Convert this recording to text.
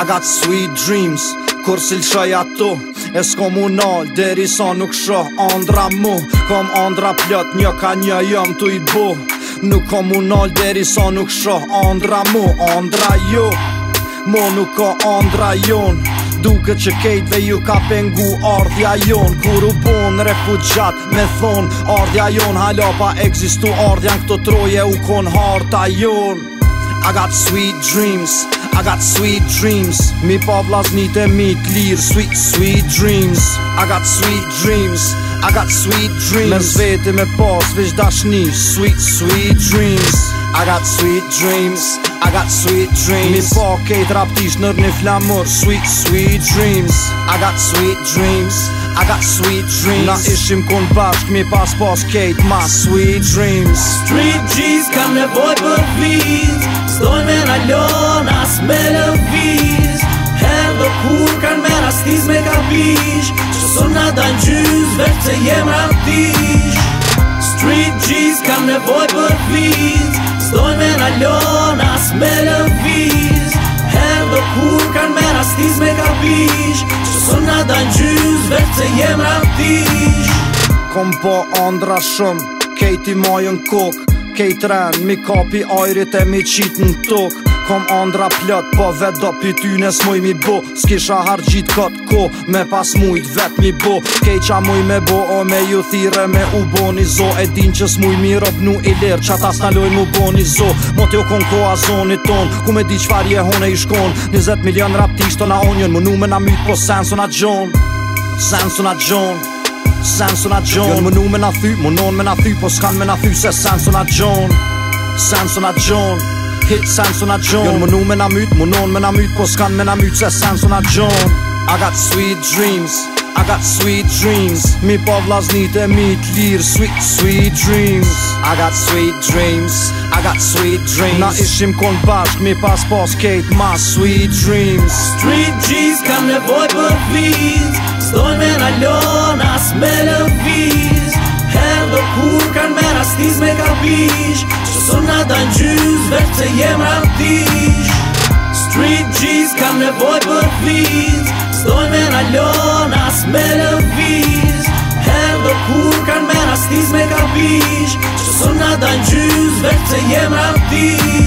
got sweet dreams, kur si lëshoj ato e s'komunal, deri sa nuk shoh andra mu. Kom andra plot, një ka një jam tu i bo. Nuk komunal, deri sa nuk shoh andra mu. Andra jo, mo nuk ka andra jon. Duke që kejtve ju ka pengu ardhja jon. Kur u bon refugjat me thon ardhja jon, hala pa egzistu ardhja në këto troje u kon harta jon. I got sweet dreams, I got sweet dreams. Mi pa vllaznit e mi t'lir, sweet, sweet dreams. I got sweet dreams, I got sweet dreams. Me zveti me pas vish dashni, sweet, sweet dreams. I got sweet dreams, I got sweet dreams. Mi pa kejt raptish nër një flamur, sweet, sweet dreams. I got sweet dreams, I got sweet dreams. Na ishim kun bashk, mi pas kejt ma sweet dreams. Street G's kam nevoj për viz, s'dojnë me na lon as me lëviz. Her do kur kan me rastiz me kapish, që son na dan gjyz veç se jem raptish. Street G's kam nevoj për viz, s'dojnë me na lon as me lëviz. Her do kur kan me rastiz me kapish, që son na dan gjyz veç se jem raptish. Kom po andra shumë, kejti majën kok, kejt ren, mi kapi ajrit e mi qit në tok. Kom andra plot, po vet do pytyne s'muj mi bo. S'kisha hargjit kët ko, me pas mujt vet mi bo. Kej qa muj me bo, o me ju thire me u bo një zo. E din që s'muj mi rob nu i lir, qa ta s'naloj mu bo një zo. Mot jo kon ko a zonit ton, ku me di qfar je hone i shkon. 20 milion raptish to na onjon, mu nu me na myt po sensu na gjon. Sensu na gjon, sensu na gjon. Jon mu nu me na thy, mu non me na thy, po s'kan me na thy se sensu na gjon. Sensu na gjon, hit sensu na gjon. Jon mu nu me na myt, mu non me na myt, po s'kan me na myt se sensu na gjon. I got sweet dreams, I got sweet dreams. Mi pa vllaznit e mi t'lir, sweet, sweet dreams. I got sweet dreams, I got sweet dreams. Na ishim kon bashk, mi pas kejt ma sweet dreams. Street G's kam nevoj për viz, s'dojnë me na lon as me lëviz. Her do kur kan me rastiz me kapish, që son na dan gjyz veç se jem raptish. Street G's kam nevoj për viz, s'dojnë me na lon as me lëviz. Her do kur kan me rastiz me kapish, që son na dan gjyz veç se jem raptish.